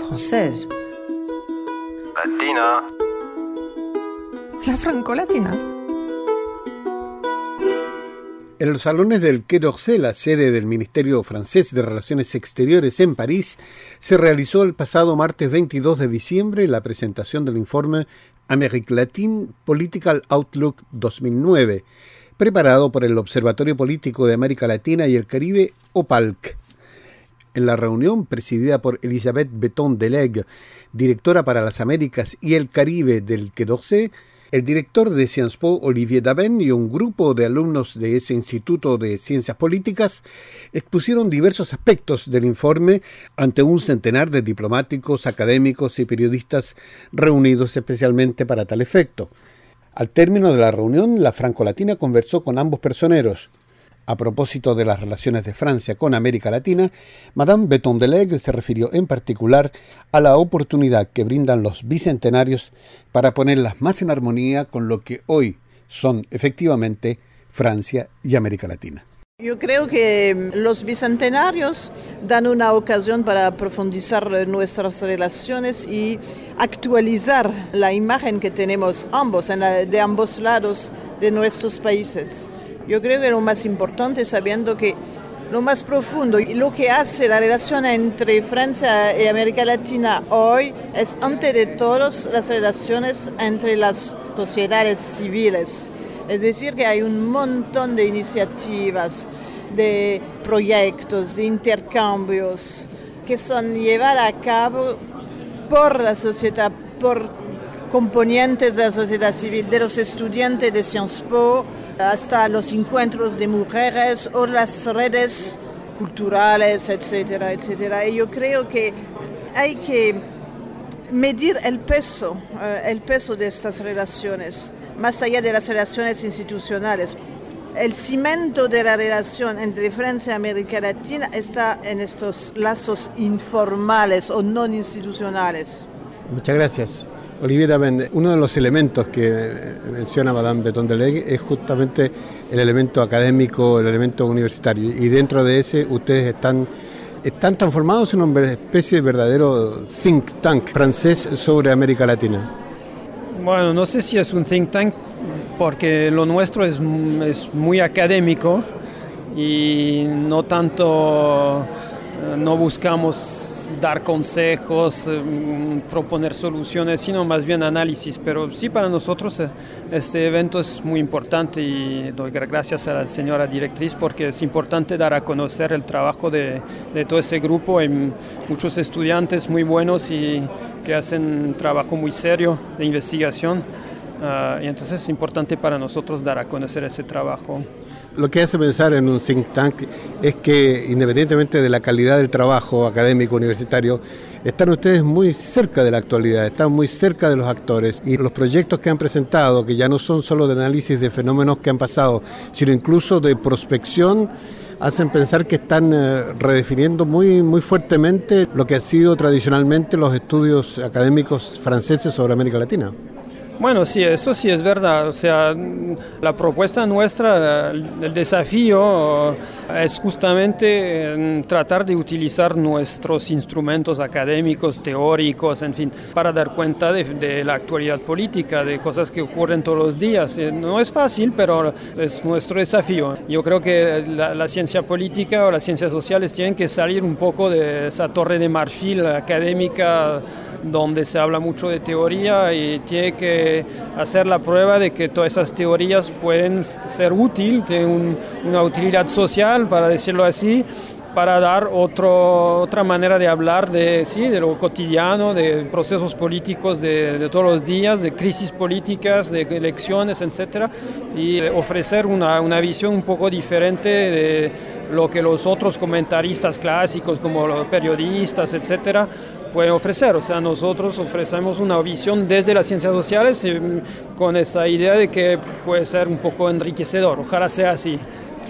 française. Latina. La franco-latina. En los salones del Quai d'Orsay, la sede del Ministerio Francés de Relaciones Exteriores en París, se realizó el pasado martes 22 de diciembre la presentación del informe Amérique Latine Political Outlook 2009, preparado por el Observatorio Político de América Latina y el Caribe, OPALC. En la reunión, presidida por Elisabeth Beton-Delegue, directora para las Américas y el Caribe del Quai d'Orsay, el director de Sciences Po, Olivier Daben, y un grupo de alumnos de ese Instituto de Ciencias Políticas expusieron diversos aspectos del informe ante un centenar de diplomáticos, académicos y periodistas reunidos especialmente para tal efecto. Al término de la reunión, la franco-latina conversó con ambos personeros. A propósito de las relaciones de Francia con América Latina, Madame Beton-Delegue se refirió en particular a la oportunidad que brindan los bicentenarios para ponerlas más en armonía con lo que hoy son efectivamente Francia y América Latina. Yo creo que los bicentenarios dan una ocasión para profundizar nuestras relaciones y actualizar la imagen que tenemos ambos, de ambos lados de nuestros países. Yo creo que lo más importante, sabiendo que lo más profundo y lo que hace la relación entre Francia y América Latina hoy es, ante de todos, las relaciones entre las sociedades civiles. Es decir, que hay un montón de iniciativas, de proyectos, de intercambios que son llevados a cabo por la sociedad, por componentes de la sociedad civil, de los estudiantes de Sciences Po, hasta los encuentros de mujeres o las redes culturales, etcétera, etcétera. Y yo creo que hay que medir el peso de estas relaciones, más allá de las relaciones institucionales. El cimiento de la relación entre Francia y América Latina está en estos lazos informales o no institucionales. Muchas gracias. Olivier Daben, uno de los elementos que menciona Madame Beton-Delegue es justamente el elemento académico, el elemento universitario, y dentro de ese ustedes están transformados en una especie de verdadero think tank francés sobre América Latina. Bueno, no sé si es un think tank, porque lo nuestro es muy académico y no tanto, no buscamos dar consejos, proponer soluciones, sino más bien análisis. Pero sí, para nosotros este evento es muy importante y doy gracias a la señora directriz porque es importante dar a conocer el trabajo de todo ese grupo. Hay muchos estudiantes muy buenos y que hacen un trabajo muy serio de investigación. Y entonces es importante para nosotros dar a conocer ese trabajo. Lo que hace pensar en un think tank es que, independientemente de la calidad del trabajo académico universitario, están ustedes muy cerca de la actualidad, están muy cerca de los actores, y los proyectos que han presentado, que ya no son solo de análisis de fenómenos que han pasado, sino incluso de prospección, hacen pensar que están redefiniendo muy, muy fuertemente lo que han sido tradicionalmente los estudios académicos franceses sobre América Latina. Bueno, sí, eso sí es verdad. O sea, la propuesta nuestra, el desafío es justamente tratar de utilizar nuestros instrumentos académicos, teóricos, en fin, para dar cuenta de la actualidad política, de cosas que ocurren todos los días. No es fácil, pero es nuestro desafío. Yo creo que la ciencia política o las ciencias sociales tienen que salir un poco de esa torre de marfil académica donde se habla mucho de teoría, y tiene que hacer la prueba de que todas esas teorías pueden ser útiles, tienen una utilidad social, para decirlo así, para dar otra manera de hablar de lo cotidiano, de procesos políticos de todos los días, de crisis políticas, de elecciones, etc. Y ofrecer una visión un poco diferente de lo que los otros comentaristas clásicos, como los periodistas, etc., pueden ofrecer. O sea, nosotros ofrecemos una visión desde las ciencias sociales con esa idea de que puede ser un poco enriquecedor. Ojalá sea así.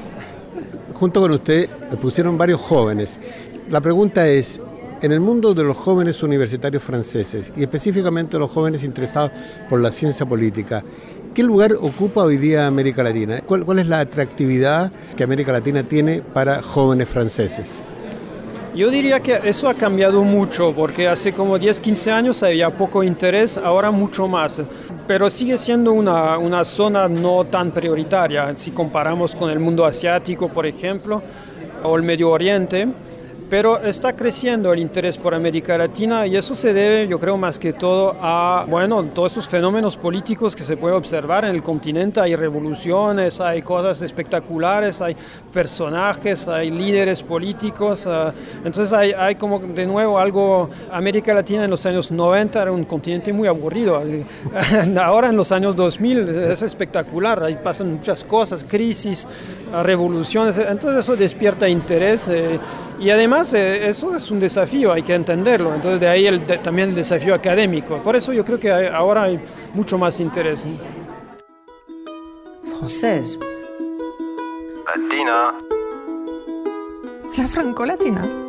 Junto con usted pusieron varios jóvenes. La pregunta es, en el mundo de los jóvenes universitarios franceses, y específicamente los jóvenes interesados por la ciencia política, ¿qué lugar ocupa hoy día América Latina? ¿Cuál es la atractividad que América Latina tiene para jóvenes franceses? Yo diría que eso ha cambiado mucho, porque hace como 10, 15 años había poco interés, ahora mucho más. Pero sigue siendo una zona no tan prioritaria, si comparamos con el mundo asiático, por ejemplo, o el Medio Oriente. Pero está creciendo el interés por América Latina y eso se debe, yo creo, más que todo a, todos esos fenómenos políticos que se pueden observar en el continente. Hay revoluciones, hay cosas espectaculares, hay personajes, hay líderes políticos. Entonces hay como de nuevo algo. América Latina en los años 90 era un continente muy aburrido. Ahora en los años 2000 es espectacular, ahí pasan muchas cosas, crisis, revoluciones. Entonces eso despierta interés y además eso es un desafío, hay que entenderlo. Entonces de ahí también el desafío académico. Por eso yo creo que ahora hay mucho más interés. Française. Latina. La Francolatina.